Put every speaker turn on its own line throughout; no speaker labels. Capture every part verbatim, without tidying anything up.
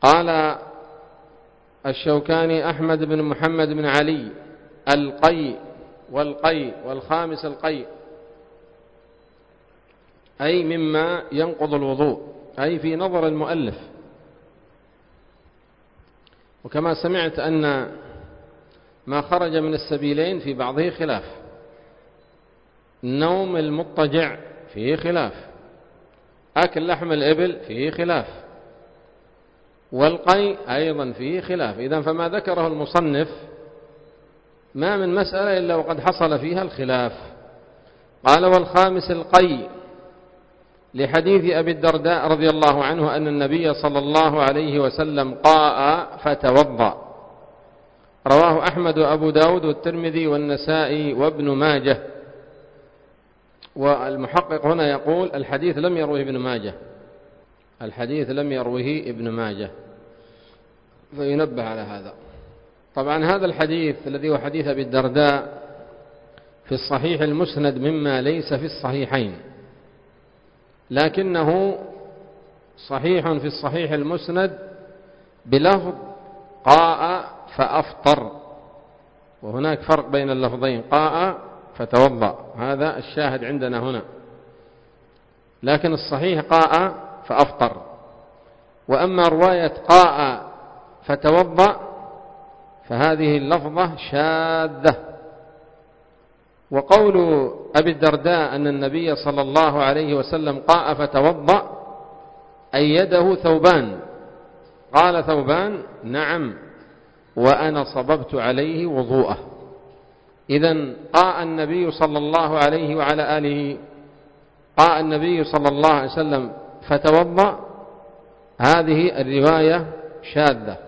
قال الشوكاني أحمد بن محمد بن علي القي والقي والخامس القي، أي مما ينقض الوضوء، أي في نظر المؤلف. وكما سمعت أن ما خرج من السبيلين في بعضه خلاف، النوم المضطجع فيه خلاف، أكل لحم الإبل فيه خلاف، والقي أيضا فيه خلاف. إذن فما ذكره المصنف ما من مسألة إلا وقد حصل فيها الخلاف. قال والخامس القي لحديث أبي الدرداء رضي الله عنه أن النبي صلى الله عليه وسلم قاء فتوضأ، رواه أحمد وأبو داود والترمذي والنسائي وابن ماجه. والمحقق هنا يقول الحديث لم يروه ابن ماجه، الحديث لم يروه ابن ماجه، فينبه على هذا. طبعا هذا الحديث الذي هو حديث أبي الدرداء في الصحيح المسند مما ليس في الصحيحين، لكنه صحيح في الصحيح المسند بلفظ قاء فأفطر، وهناك فرق بين اللفظين، قاء فتوضأ، هذا الشاهد عندنا هنا، لكن الصحيح قاء فأفطر. وأما رواية قاء فتوضأ فهذه اللفظة شاذة. وقول أبي الدرداء أن النبي صلى الله عليه وسلم قاء فتوضأ أيده ثوبان، قال ثوبان نعم وأنا صببت عليه وضوءه. إذن قاء النبي صلى الله عليه وعلى آله قاء النبي صلى الله عليه وسلم فتوضأ، هذه الرواية شاذة.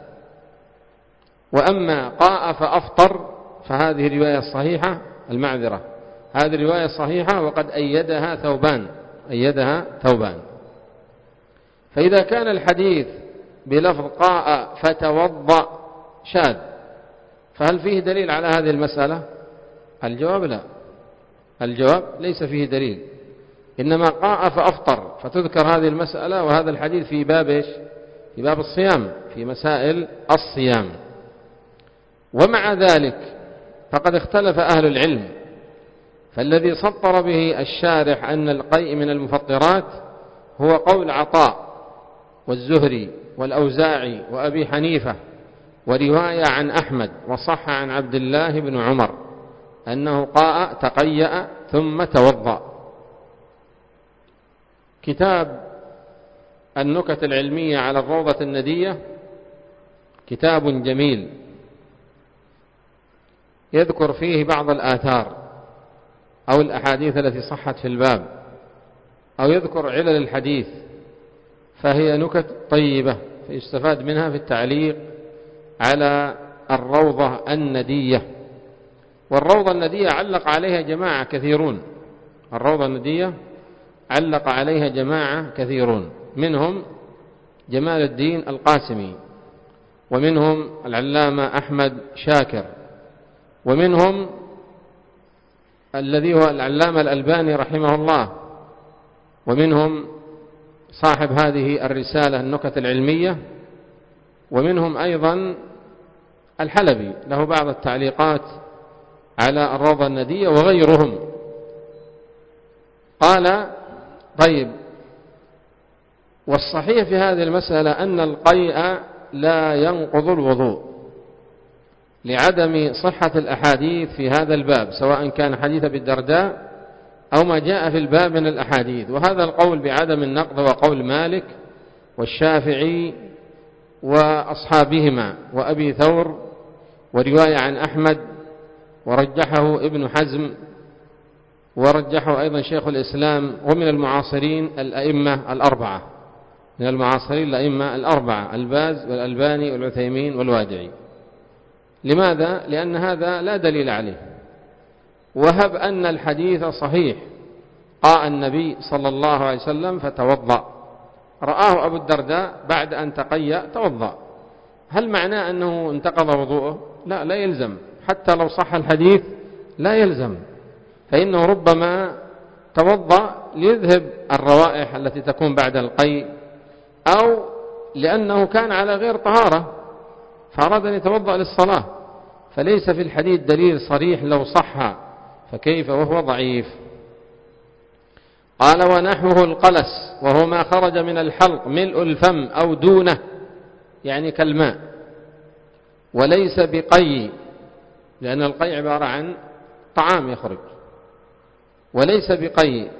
وأما قاء فأفطر فهذه الرواية الصحيحة، المعذرة، هذه الرواية صحيحة وقد أيدها ثوبان، أيدها ثوبان. فإذا كان الحديث بلفظ قاء فتوضأ شاذ، فهل فيه دليل على هذه المسألة؟ الجواب لا، الجواب ليس فيه دليل، إنما قاء فأفطر، فتذكر هذه المسألة وهذا الحديث في باب إيش؟ في باب الصيام، في مسائل الصيام. ومع ذلك فقد اختلف أهل العلم، فالذي سطر به الشارح أن القيء من المفطرات هو قول عطاء والزهري والأوزاعي وأبي حنيفة، ورواية عن أحمد، وصح عن عبد الله بن عمر أنه قاء تقيأ ثم توضأ. كتاب النكت العلمية على الروضة الندية كتاب جميل يذكر فيه بعض الآثار أو الأحاديث التي صحت في الباب، أو يذكر علل الحديث، فهي نكت طيبة فيستفاد منها في التعليق على الروضة الندية. والروضة الندية علق عليها جماعة كثيرون، الروضة الندية علق عليها جماعة كثيرون، منهم جمال الدين القاسمي، ومنهم العلامة أحمد شاكر، ومنهم الذي هو العلامة الألباني رحمه الله، ومنهم صاحب هذه الرسالة النكت العلمية، ومنهم أيضا الحلبي له بعض التعليقات على الروضة الندية، وغيرهم. قال طيب، والصحيح في هذه المسألة أن القيء لا ينقض الوضوء لعدم صحة الأحاديث في هذا الباب، سواء كان حديث أبي الدرداء أو ما جاء في الباب من الأحاديث. وهذا القول بعدم النقض هو قول مالك والشافعي وأصحابهما وأبي ثور، ورواية عن أحمد، ورجحه ابن حزم، ورجحه أيضا شيخ الإسلام، ومن المعاصرين الأئمة الأربعة، من المعاصرين الأئمة الأربعة الباز والألباني والعثيمين والوادعي. لماذا؟ لأن هذا لا دليل عليه. وهب أن الحديث صحيح، قاء النبي صلى الله عليه وسلم فتوضأ، رآه أبو الدرداء بعد أن تقيأ توضأ، هل معناه أنه انتقض وضوءه؟ لا، لا يلزم، حتى لو صح الحديث لا يلزم، فإنه ربما توضأ ليذهب الروائح التي تكون بعد القيء، أو لأنه كان على غير طهارة فأراد أن يتوضأ للصلاة، فليس في الحديث دليل صريح لو صح فكيف وهو ضعيف. قال ونحوه القلس وهو ما خرج من الحلق ملء الفم أو دونه يعني كالماء، وليس بقي لأن القي عبارة عن طعام يخرج، وليس بقي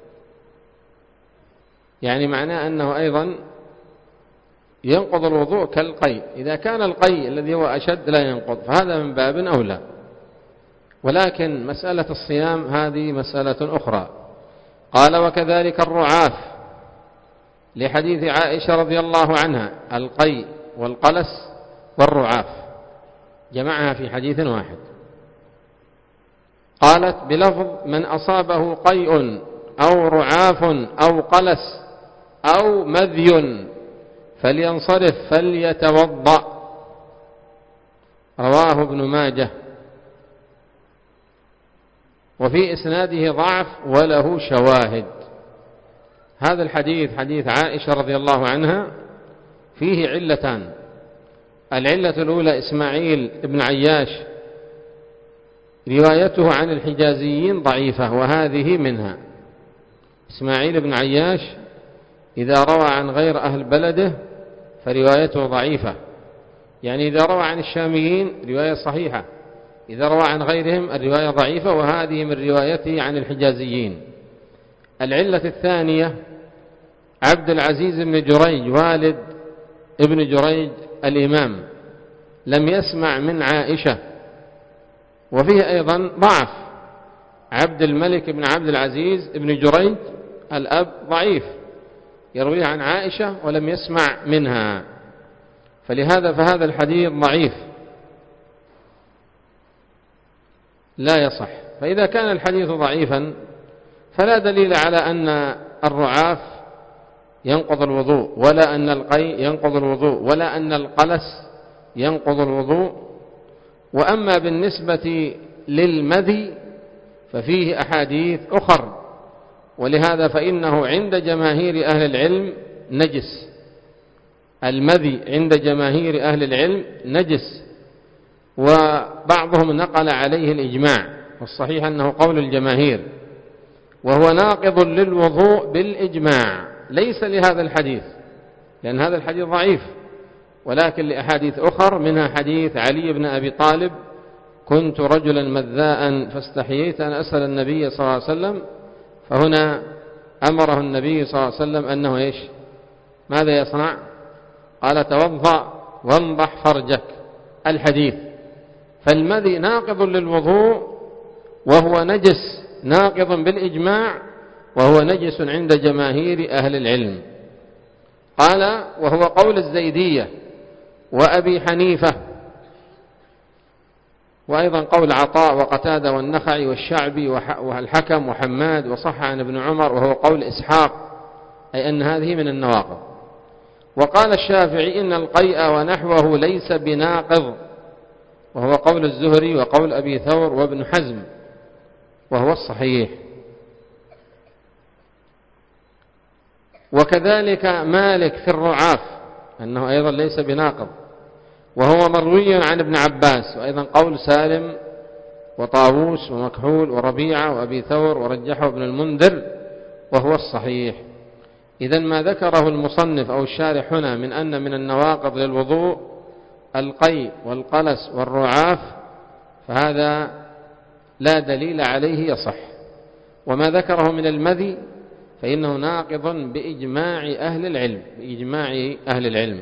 يعني معناه أنه أيضا ينقض الوضوء كالقي. إذا كان القي الذي هو أشد لا ينقض فهذا من باب أولى، ولكن مسألة الصيام هذه مسألة أخرى. قال وكذلك الرعاف لحديث عائشة رضي الله عنها، القي والقلس والرعاف جمعها في حديث واحد. قالت بلفظ من أصابه قيء أو رعاف أو قلس أو مذي فلينصرف فليتوضأ، رواه ابن ماجه، وفي إسناده ضعف وله شواهد. هذا الحديث حديث عائشة رضي الله عنها فيه علتان. العلة الأولى إسماعيل بن عياش روايته عن الحجازيين ضعيفة، وهذه منها. إسماعيل بن عياش إذا روى عن غير أهل بلده فروايته ضعيفة، يعني إذا روى عن الشاميين رواية صحيحة، إذا روى عن غيرهم الرواية ضعيفة، وهذه من روايته عن الحجازيين. العلة الثانية عبد العزيز بن جريج والد ابن جريج الإمام لم يسمع من عائشة، وفيه أيضا ضعف. عبد الملك بن عبد العزيز بن جريج الأب ضعيف يرويه عن عائشة ولم يسمع منها، فلهذا فهذا الحديث ضعيف لا يصح. فإذا كان الحديث ضعيفا فلا دليل على أن الرعاف ينقض الوضوء، ولا أن القي ينقض الوضوء، ولا أن القلس ينقض الوضوء. وأما بالنسبة للمذي ففيه أحاديث أخر، ولهذا فإنه عند جماهير أهل العلم نجس. المذي عند جماهير أهل العلم نجس، وبعضهم نقل عليه الإجماع، والصحيح أنه قول الجماهير، وهو ناقض للوضوء بالإجماع، ليس لهذا الحديث لأن هذا الحديث ضعيف، ولكن لأحاديث أخر، منها حديث علي بن أبي طالب كنت رجلا مذاء فاستحييت أن أسأل النبي صلى الله عليه وسلم، فهنا أمره النبي صلى الله عليه وسلم أنه إيش؟ ماذا يصنع؟ قال توضأ وانضح فرجك، الحديث. فالمذي ناقض للوضوء وهو نجس ناقض بالإجماع، وهو نجس عند جماهير أهل العلم. قال وهو قول الزيدية وأبي حنيفة، وأيضا قول عطاء وقتادة والنخعي والشعبي والحكم وحماد، وصح عن ابن عمر، وهو قول إسحاق، أي أن هذه من النواقض. وقال الشافعي إن القيء ونحوه ليس بناقض، وهو قول الزهري وقول أبي ثور وابن حزم، وهو الصحيح. وكذلك مالك في الرعاف أنه أيضا ليس بناقض، وهو مروي عن ابن عباس، وأيضا قول سالم وطاووس ومكحول وربيعة وأبي ثور ورجحه ابن المنذر، وهو الصحيح. إذن ما ذكره المصنف أو الشارح هنا من أن من النواقض للوضوء القي والقلس والرعاف فهذا لا دليل عليه يصح. وما ذكره من المذي فإنه ناقض بإجماع أهل العلم بإجماع أهل العلم.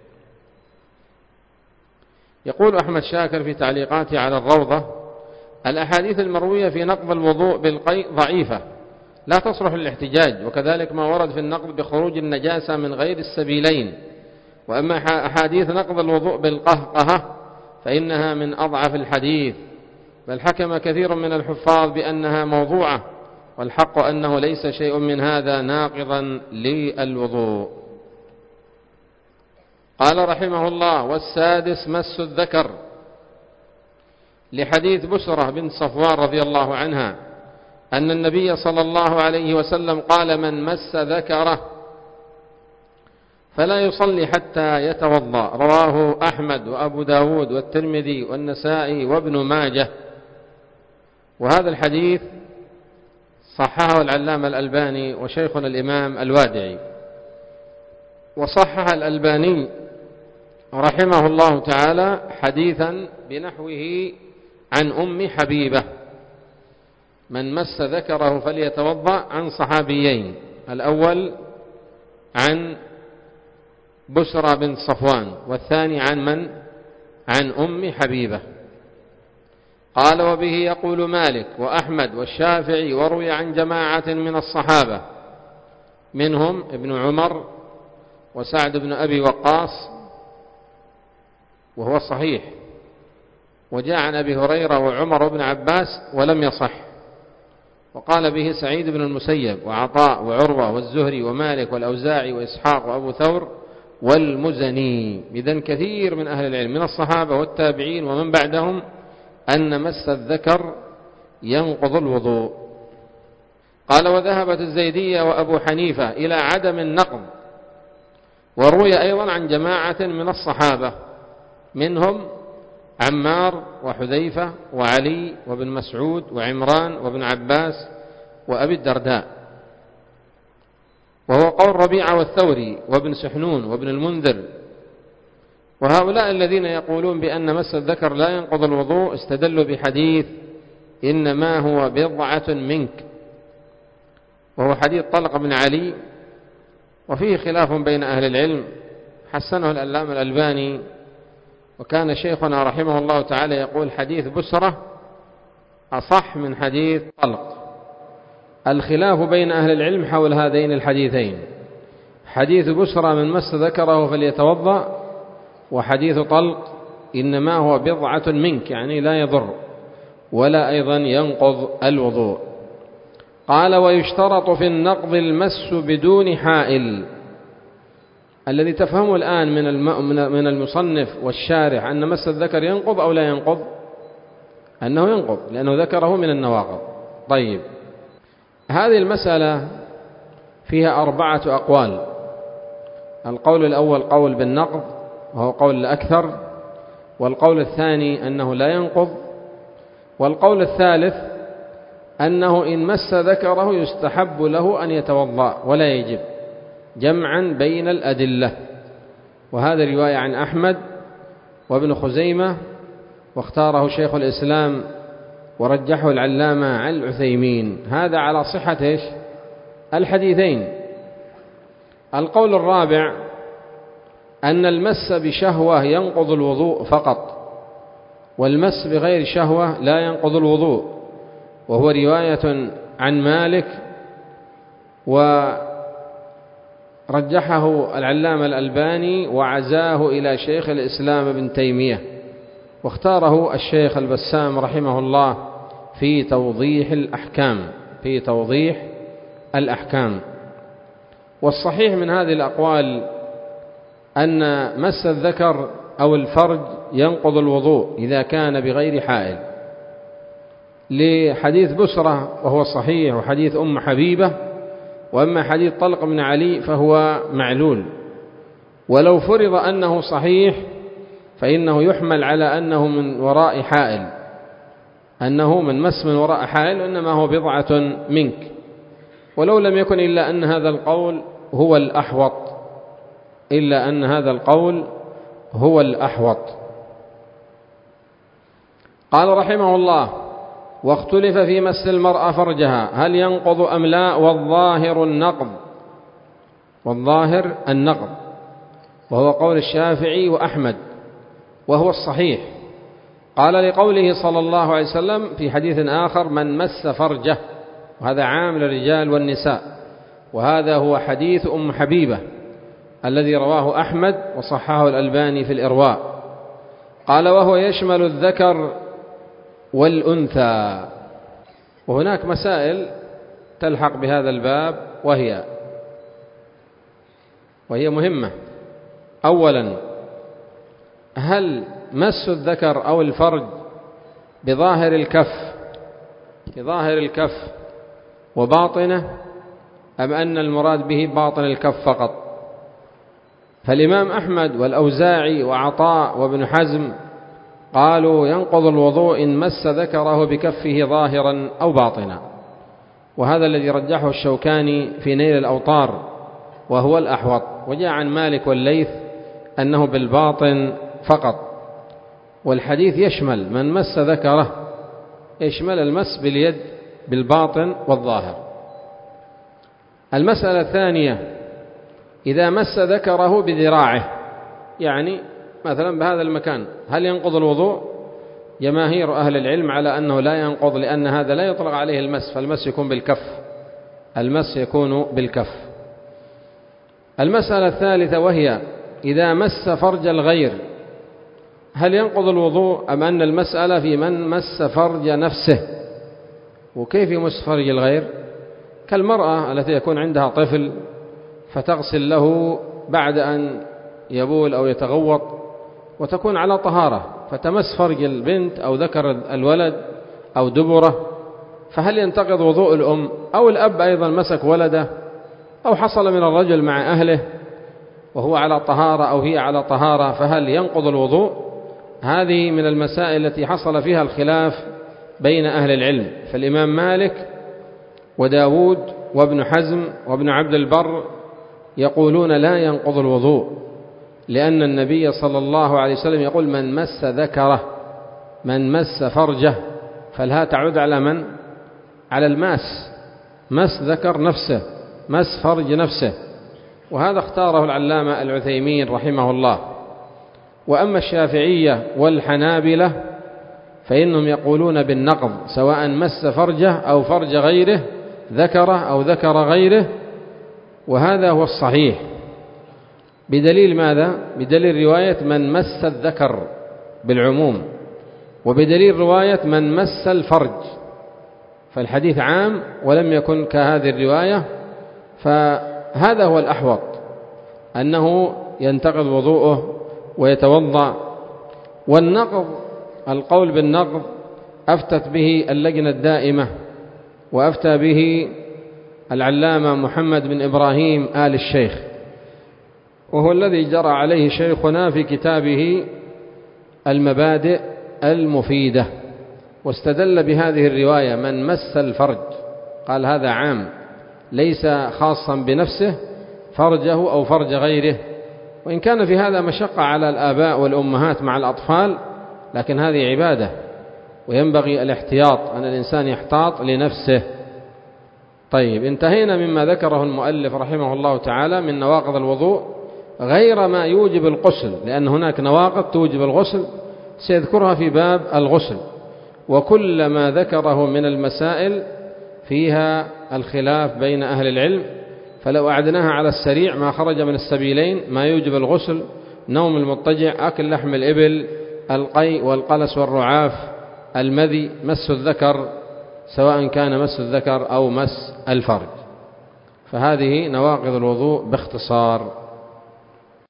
يقول أحمد شاكر في تعليقاته على الروضة: الأحاديث المروية في نقض الوضوء بالقيء ضعيفة لا تصلح للاحتجاج، وكذلك ما ورد في النقض بخروج النجاسة من غير السبيلين. وأما أحاديث نقض الوضوء بالقهقهة فإنها من أضعف الحديث، بل حكم كثير من الحفاظ بأنها موضوعة، والحق أنه ليس شيء من هذا ناقضا للوضوء. قال رحمه الله: والسادس مس الذكر، لحديث بسرة بنت صفوان رضي الله عنها أن النبي صلى الله عليه وسلم قال: من مس ذكره فلا يصلي حتى يتوضأ. رواه أحمد وأبو داود والترمذي والنسائي وابن ماجه. وهذا الحديث صححه العلامة الألباني وشيخنا الإمام الوادعي. وصحح الألباني رحمه الله تعالى حديثا بنحوه عن أم حبيبة: من مس ذكره فليتوضأ، عن صحابيين، الأول عن بشرى بن صفوان، والثاني عن من؟ عن أم حبيبة. قال: وبه يقول مالك وأحمد والشافعي، وروي عن جماعة من الصحابة منهم ابن عمر وسعد بن أبي وقاص، وهو صحيح، وجاء عن أبي هريرة وعمر بن عباس ولم يصح. وقال به سعيد بن المسيب وعطاء وعروة والزهري ومالك والأوزاعي وإسحاق وأبو ثور والمزني. إذن كثير من أهل العلم من الصحابة والتابعين ومن بعدهم أن مس الذكر ينقض الوضوء. قال: وذهبت الزيدية وأبو حنيفة إلى عدم النقض. وروي أيضا عن جماعة من الصحابة منهم عمار وحذيفة وعلي وابن مسعود وعمران وابن عباس وأبي الدرداء، وهو قول ربيعة والثوري وابن سحنون وابن المنذر. وهؤلاء الذين يقولون بأن مس الذكر لا ينقض الوضوء استدلوا بحديث إنما هو بضعة منك، وهو حديث طلق بن علي، وفيه خلاف بين أهل العلم، حسنه العلامة الألباني. وكان شيخنا رحمه الله تعالى يقول حديث بسرة أصح من حديث طلق. الخلاف بين أهل العلم حول هذين الحديثين: حديث بسرة من مس ذكره فليتوضأ، وحديث طلق إنما هو بضعة منك، يعني لا يضر ولا أيضا ينقض الوضوء. قال: ويشترط في النقض المس بدون حائل. الذي تفهمه الآن من المصنف والشارح أن مس الذكر ينقض أو لا ينقض؟ أنه ينقض، لأنه ذكره من النواقض. طيب، هذه المسألة فيها أربعة أقوال. القول الأول قول بالنقض، وهو قول الأكثر، والقول الثاني أنه لا ينقض، والقول الثالث أنه إن مس ذكره يستحب له أن يتوضأ ولا يجب، جمعا بين الأدلة. وهذا رواية عن أحمد وابن خزيمة، واختاره شيخ الإسلام ورجحه العلامة عن العثيمين. هذا على صحة إيش؟ الحديثين. القول الرابع أن المس بشهوة ينقض الوضوء فقط، والمس بغير شهوة لا ينقض الوضوء، وهو رواية عن مالك، ورجحه العلامة الألباني وعزاه إلى شيخ الإسلام ابن تيمية، واختاره الشيخ البسام رحمه الله في توضيح الأحكام في توضيح الأحكام. والصحيح من هذه الأقوال أن مس الذكر أو الفرج ينقض الوضوء إذا كان بغير حائل، لحديث بسرة وهو صحيح، وحديث أم حبيبة. وأما حديث طلق بن علي فهو معلول، ولو فرض أنه صحيح فإنه يحمل على أنه من وراء حائل، أنه من مس من وراء حائل، إنما هو بضعة منك. ولو لم يكن إلا أن هذا القول هو الأحوط إلا أن هذا القول هو الأحوط. قال رحمه الله: واختلف في مس المرأة فرجها هل ينقض أم لا، والظاهر النقض والظاهر النقض وهو قول الشافعي وأحمد، وهو الصحيح. قال لقوله صلى الله عليه وسلم في حديث آخر: من مس فرجه، وهذا عام للرجال والنساء، وهذا هو حديث أم حبيبة الذي رواه أحمد وصححه الألباني في الإرواء. قال: وهو يشمل الذكر والأنثى. وهناك مسائل تلحق بهذا الباب وهي وهي مهمة. أولا، هل مس الذكر أو الفرج بظاهر الكف بظاهر الكف وباطنه، أم أن المراد به باطن الكف فقط؟ فالإمام أحمد والأوزاعي وعطاء وابن حزم قالوا ينقض الوضوء إن مس ذكره بكفه ظاهرا أو باطنا، وهذا الذي رجحه الشوكاني في نيل الأوطار وهو الأحوط. وجاء عن مالك والليث أنه بالباطن فقط، والحديث يشمل من مس ذكره، يشمل المس باليد بالباطن والظاهر. المسألة الثانية: إذا مس ذكره بذراعه، يعني مثلا بهذا المكان، هل ينقض الوضوء؟ جماهير أهل العلم على أنه لا ينقض، لأن هذا لا يطلق عليه المس، فالمس يكون بالكف، المس يكون بالكف. المسألة الثالثة وهي: إذا مس فرج الغير، هل ينقض الوضوء أم أن المسألة في من مس فرج نفسه؟ وكيف يمس فرج الغير؟ كالمرأة التي يكون عندها طفل فتغسل له بعد أن يبول أو يتغوط وتكون على طهارة، فتمس فرج البنت أو ذكر الولد أو دبره، فهل ينتقض وضوء الأم؟ أو الأب أيضا مسك ولده، أو حصل من الرجل مع أهله وهو على طهارة أو هي على طهارة، فهل ينقض الوضوء؟ هذه من المسائل التي حصل فيها الخلاف بين أهل العلم. فالإمام مالك وداود وابن حزم وابن عبد البر يقولون لا ينقض الوضوء، لأن النبي صلى الله عليه وسلم يقول: من مس ذكره، من مس فرجه، فالها تعود على من؟ على الماس، مس ذكر نفسه، مس فرج نفسه. وهذا اختاره العلامة العثيمين رحمه الله. وأما الشافعية والحنابلة فإنهم يقولون بالنقض، سواء مس فرجه أو فرج غيره، ذكره أو ذكر غيره، وهذا هو الصحيح. بدليل ماذا؟ بدليل رواية من مس الذكر بالعموم، وبدليل رواية من مس الفرج، فالحديث عام ولم يكن كهذه الرواية. فهذا هو الأحوط، أنه ينتقض وضوءه ويتوضأ. والنقض، القول بالنقض أفتت به اللجنة الدائمة، وأفتى به العلامة محمد بن إبراهيم آل الشيخ، وهو الذي جرى عليه شيخنا في كتابه المبادئ المفيدة، واستدل بهذه الرواية من مس الفرج، قال هذا عام ليس خاصا بنفسه، فرجه أو فرج غيره. وإن كان في هذا مشقة على الآباء والأمهات مع الأطفال، لكن هذه عبادة وينبغي الاحتياط، أن الإنسان يحتاط لنفسه. طيب، انتهينا مما ذكره المؤلف رحمه الله تعالى من نواقض الوضوء، غير ما يوجب الغسل، لأن هناك نواقض توجب الغسل سيذكرها في باب الغسل. وكل ما ذكره من المسائل فيها الخلاف بين أهل العلم، فلو أعدناها على السريع ما خرج من السبيلين: ما يوجب الغسل، نوم المضطجع، أكل لحم الإبل، القيء والقلس والرعاف، المذي، مس الذكر سواء كان مس الذكر أو مس الفرج. فهذه نواقض الوضوء باختصار.